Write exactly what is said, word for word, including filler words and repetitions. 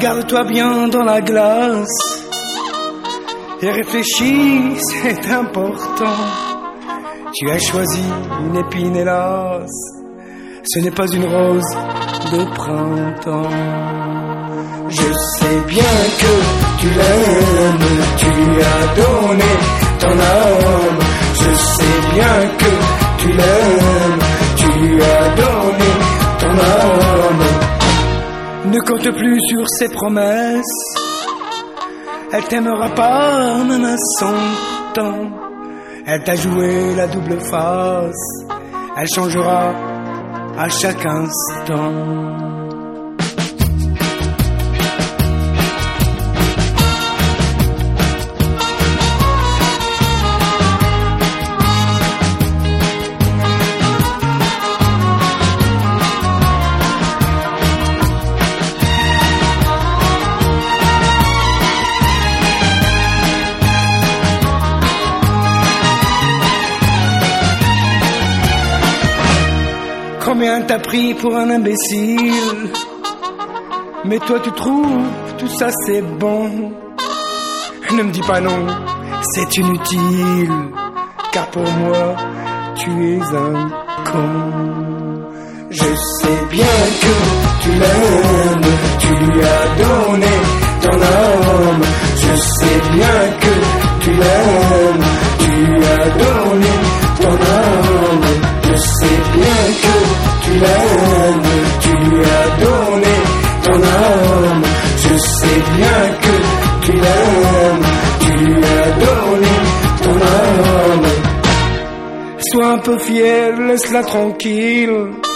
Regarde-toi bien dans la glace et réfléchis, c'est important. Tu as choisi une épine, hélas, ce n'est pas une rose de printemps. Je sais bien que tu l'aimes, tu lui as donné ton âme. Je sais bien que tu l'aimes, tu lui as donné ton âme. Ne compte plus sur ses promesses, elle t'aimera pas même à son temps. Elle t'a joué la double face, elle changera à chaque instant. Combien t'as pris pour un imbécile? Mais toi tu trouves tout ça c'est bon. Ne me dis pas non, c'est inutile, car pour moi tu es un con. Je sais bien que tu l'aimes, tu lui as donné ton âme. Je sais bien que tu l'aimes, tu lui as donné ton âme. Je sais bien que tu l'aimes, tu lui as donné ton âme. Je sais bien que tu l'aimes, tu lui as donné ton âme. Sois un peu fier, laisse-la tranquille.